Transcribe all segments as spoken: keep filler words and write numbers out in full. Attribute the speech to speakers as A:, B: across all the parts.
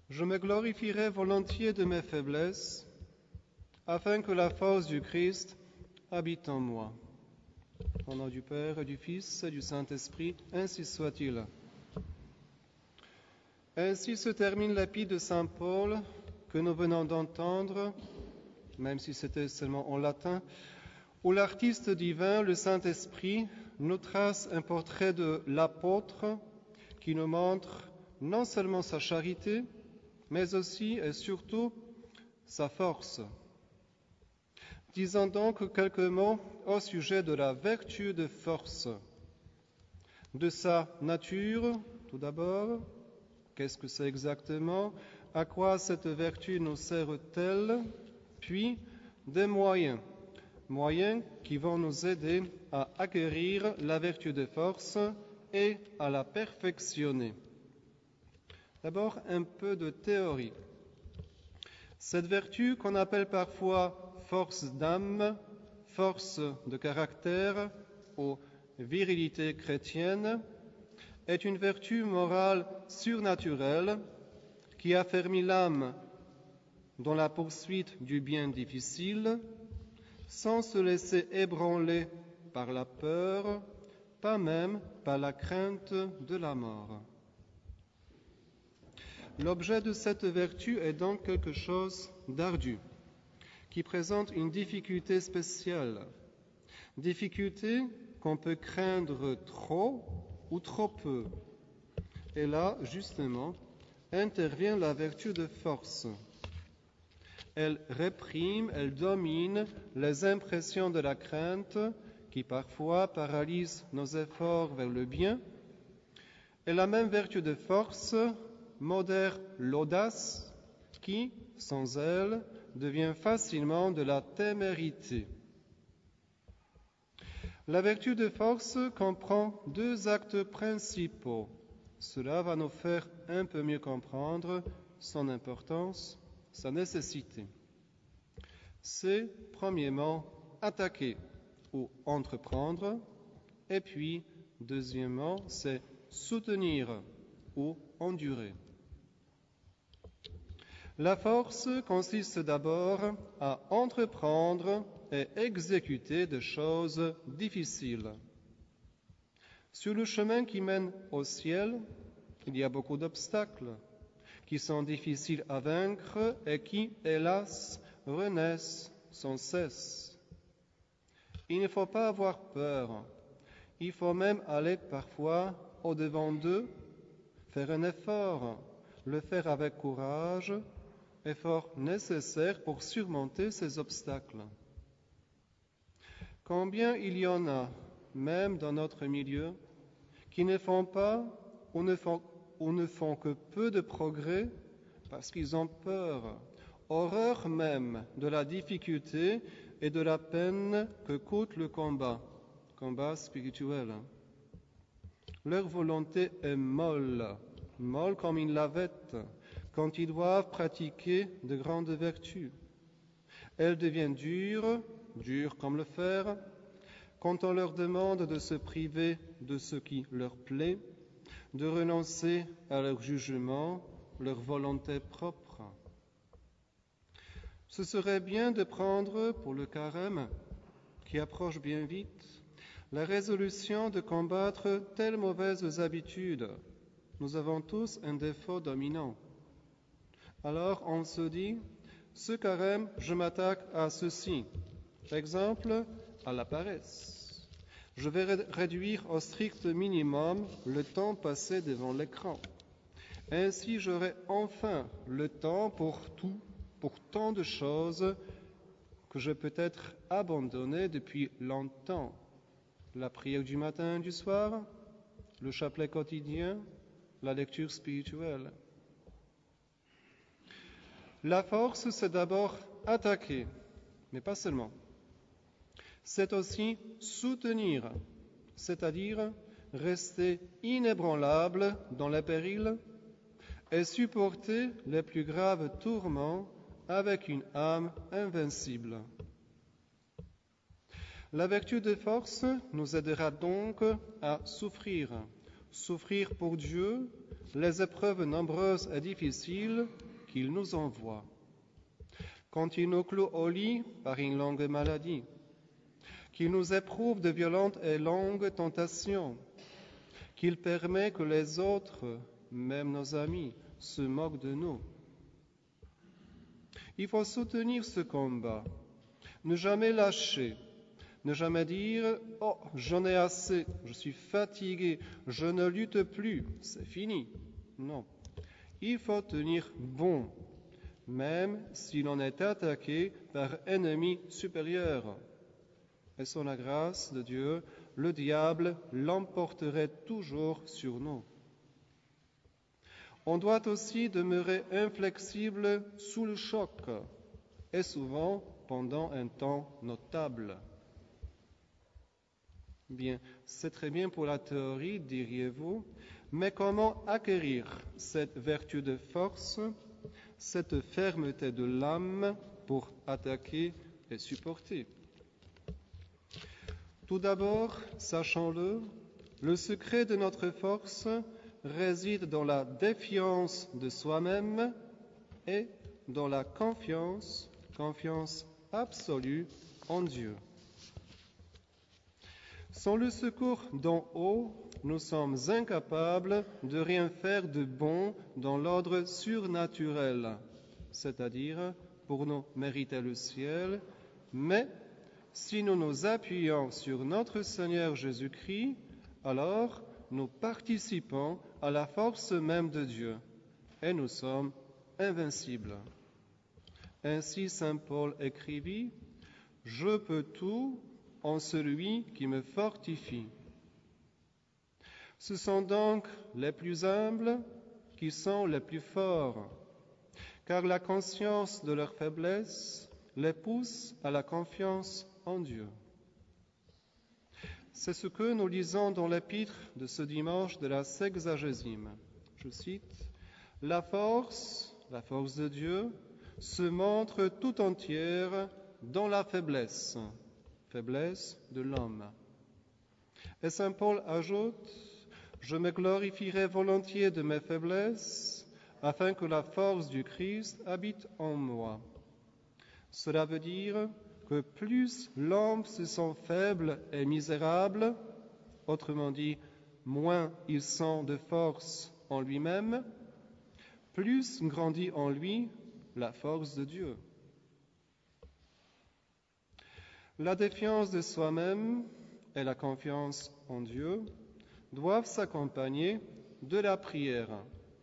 A: Je me glorifierai volontiers de mes faiblesses, afin que la force du Christ habite en moi. Au nom du Père, et du Fils, et du Saint-Esprit, ainsi soit-il. Ainsi se termine l'épître de saint Paul que nous venons d'entendre, même si c'était seulement en latin, où l'artiste divin, le Saint-Esprit, nous trace un portrait de l'apôtre qui nous montre non seulement sa charité, mais aussi et surtout sa force. Disons donc quelques mots au sujet de la vertu de force, de sa nature, tout d'abord. Qu'est-ce que c'est exactement? À quoi cette vertu nous sert-elle? Puis, des moyens, moyens qui vont nous aider à acquérir la vertu de force et à la perfectionner. D'abord, un peu de théorie. Cette vertu qu'on appelle parfois force d'âme, force de caractère ou virilité chrétienne, est une vertu morale surnaturelle qui affermit l'âme dans la poursuite du bien difficile, sans se laisser ébranler par la peur, pas même par la crainte de la mort. L'objet de cette vertu est donc quelque chose d'ardu, qui présente une difficulté spéciale, difficulté qu'on peut craindre trop ou trop peu. Et là, justement, intervient la vertu de force. Elle réprime, elle domine les impressions de la crainte qui parfois paralysent nos efforts vers le bien. Et la même vertu de force modère l'audace qui, sans elle, devient facilement de la témérité. La vertu de force comprend deux actes principaux. Cela va nous faire un peu mieux comprendre son importance, sa nécessité. C'est, premièrement, attaquer ou entreprendre, et puis, deuxièmement, c'est soutenir ou endurer. La force consiste d'abord à entreprendre et exécuter des choses difficiles. Sur le chemin qui mène au ciel, il y a beaucoup d'obstacles qui sont difficiles à vaincre et qui, hélas, renaissent sans cesse. Il ne faut pas avoir peur. Il faut même aller parfois au-devant d'eux, faire un effort, le faire avec courage, effort nécessaire pour surmonter ces obstacles. Combien il y en a, même dans notre milieu, qui ne font pas ou ne font, ou ne font que peu de progrès parce qu'ils ont peur, horreur même de la difficulté et de la peine que coûte le combat, combat spirituel. Leur volonté est molle, molle comme une lavette, quand ils doivent pratiquer de grandes vertus. Elle devient dure, dure comme le fer, quand on leur demande de se priver de ce qui leur plaît, de renoncer à leur jugement, leur volonté propre. Ce serait bien de prendre pour le carême, qui approche bien vite, la résolution de combattre telles mauvaises habitudes. Nous avons tous un défaut dominant. Alors on se dit, ce carême, je m'attaque à ceci. Exemple, à la paresse. Je vais réduire au strict minimum le temps passé devant l'écran. Ainsi, j'aurai enfin le temps pour tout, pour tant de choses que je peux être abandonné depuis longtemps. La prière du matin et du soir, le chapelet quotidien, la lecture spirituelle. La force, c'est d'abord attaquer, mais pas seulement. C'est aussi soutenir, c'est-à-dire rester inébranlable dans les périls et supporter les plus graves tourments avec une âme invincible. La vertu de force nous aidera donc à souffrir, souffrir pour Dieu les épreuves nombreuses et difficiles qu'il nous envoie. Quand il nous cloue au lit par une longue maladie, qu'il nous éprouve de violentes et longues tentations, qu'il permet que les autres, même nos amis, se moquent de nous. Il faut soutenir ce combat, ne jamais lâcher, ne jamais dire « Oh, j'en ai assez, je suis fatigué, je ne lutte plus, c'est fini ». Non, il faut tenir bon, même si l'on est attaqué par ennemi supérieur. Et sans la grâce de Dieu, le diable l'emporterait toujours sur nous. On doit aussi demeurer inflexible sous le choc, et souvent pendant un temps notable. Bien, c'est très bien pour la théorie, diriez-vous, mais comment acquérir cette vertu de force, cette fermeté de l'âme pour attaquer et supporter? Tout d'abord, sachons-le, le secret de notre force réside dans la défiance de soi-même et dans la confiance, confiance absolue en Dieu. Sans le secours d'en haut, nous sommes incapables de rien faire de bon dans l'ordre surnaturel, c'est-à-dire pour nous mériter le ciel, mais si nous nous appuyons sur notre Seigneur Jésus-Christ, alors nous participons à la force même de Dieu et nous sommes invincibles. Ainsi saint Paul écrivit « Je peux tout en celui qui me fortifie ». Ce sont donc les plus humbles qui sont les plus forts, car la conscience de leur faiblesse les pousse à la confiance en Dieu. C'est ce que nous lisons dans l'épître de ce dimanche de la Sexagésime. Je cite, « La force, la force de Dieu, se montre tout entière dans la faiblesse, faiblesse de l'homme. » Et saint Paul ajoute, « Je me glorifierai volontiers de mes faiblesses, afin que la force du Christ habite en moi. » Cela veut dire que plus l'homme se sent faible et misérable, autrement dit, moins il sent de force en lui-même, plus grandit en lui la force de Dieu. La défiance de soi-même et la confiance en Dieu doivent s'accompagner de la prière.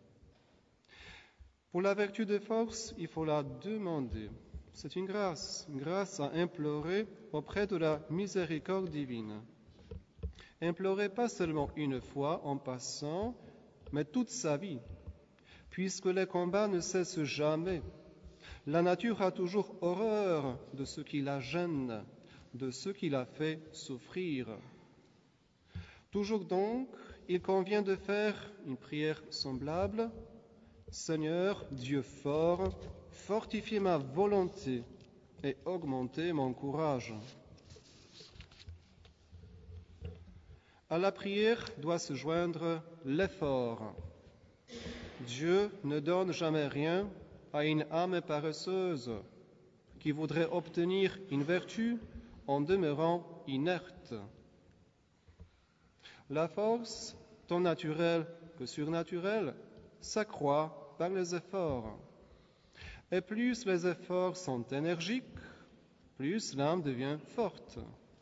A: Pour la vertu de force, il faut la demander. C'est une grâce, une grâce à implorer auprès de la miséricorde divine. Implorer pas seulement une fois en passant, mais toute sa vie, puisque les combats ne cessent jamais. La nature a toujours horreur de ce qui la gêne, de ce qui la fait souffrir. Toujours donc, il convient de faire une prière semblable. Seigneur, Dieu fort, fortifiez ma volonté et augmentez mon courage. À la prière doit se joindre l'effort. Dieu ne donne jamais rien à une âme paresseuse qui voudrait obtenir une vertu en demeurant inerte. La force, tant naturelle que surnaturelle, s'accroît par les efforts. Et plus les efforts sont énergiques, plus l'âme devient forte.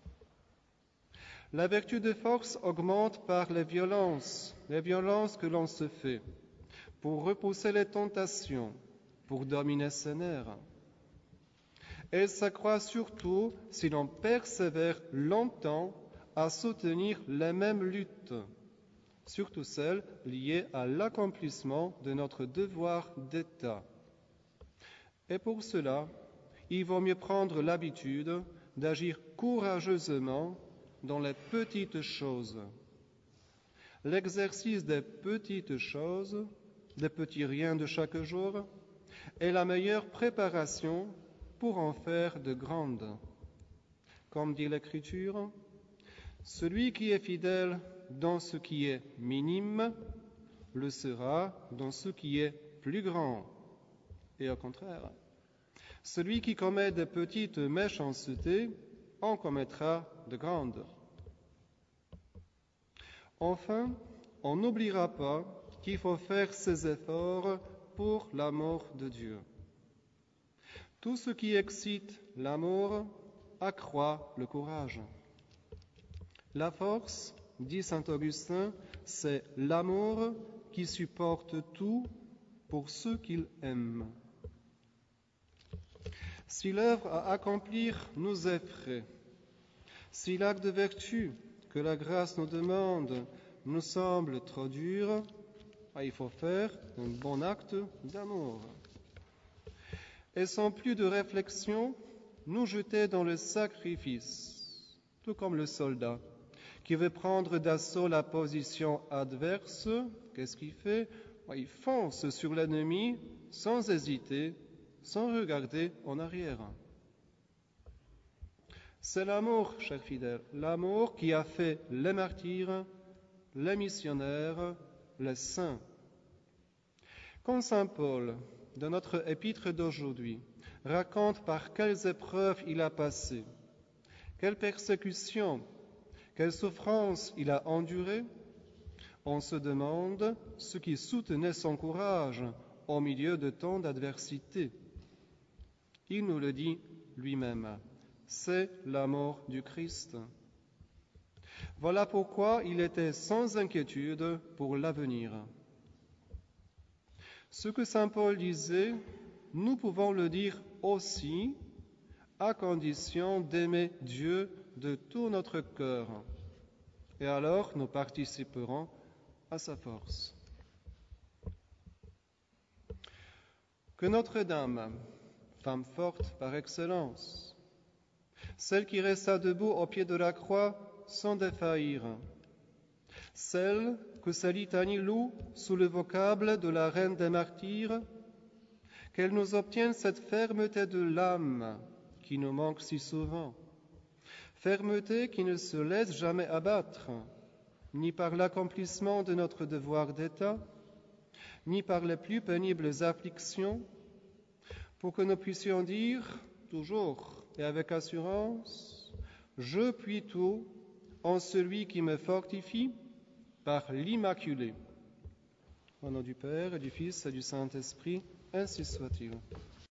A: La vertu de force augmente par les violences, les violences que l'on se fait, pour repousser les tentations, pour dominer ses nerfs. Elle s'accroît surtout si l'on persévère longtemps à soutenir les mêmes luttes, surtout celles liées à l'accomplissement de notre devoir d'État. Et pour cela, il vaut mieux prendre l'habitude d'agir courageusement dans les petites choses. L'exercice des petites choses, des petits riens de chaque jour, est la meilleure préparation pour en faire de grandes. Comme dit l'Écriture, celui qui est fidèle dans ce qui est minime le sera dans ce qui est plus grand. Et au contraire, celui qui commet de petites méchancetés en commettra de grandes. Enfin, on n'oubliera pas qu'il faut faire ses efforts pour l'amour de Dieu. Tout ce qui excite l'amour accroît le courage. La force, dit saint Augustin, c'est l'amour qui supporte tout pour ceux qu'il aime. Si l'œuvre à accomplir nous effraie, si l'acte de vertu que la grâce nous demande nous semble trop dur, il faut faire un bon acte d'amour. Et sans plus de réflexion, nous jeter dans le sacrifice, tout comme le soldat qui veut prendre d'assaut la position adverse. Qu'est-ce qu'il fait? Il fonce sur l'ennemi sans hésiter, sans regarder en arrière. C'est l'amour, chers fidèles, l'amour qui a fait les martyrs, les missionnaires, les saints. Quand saint Paul, dans notre épître d'aujourd'hui, raconte par quelles épreuves il a passé, quelles persécutions, quelles souffrances il a endurées, on se demande ce qui soutenait son courage au milieu de tant d'adversité. Il nous le dit lui-même, c'est l'amour du Christ. Voilà pourquoi il était sans inquiétude pour l'avenir. Ce que saint Paul disait, nous pouvons le dire aussi, à condition d'aimer Dieu de tout notre cœur. Et alors nous participerons à sa force. Que Notre-Dame, femme forte par excellence, celle qui resta debout au pied de la croix sans défaillir, celle que sa litanie loue sous le vocable de la reine des martyrs, qu'elle nous obtienne cette fermeté de l'âme qui nous manque si souvent, fermeté qui ne se laisse jamais abattre, ni par l'accomplissement de notre devoir d'État, ni par les plus pénibles afflictions, pour que nous puissions dire toujours et avec assurance, « Je puis tout en celui qui me fortifie par l'Immaculée. » Au nom du Père et du Fils et du Saint-Esprit, ainsi soit-il.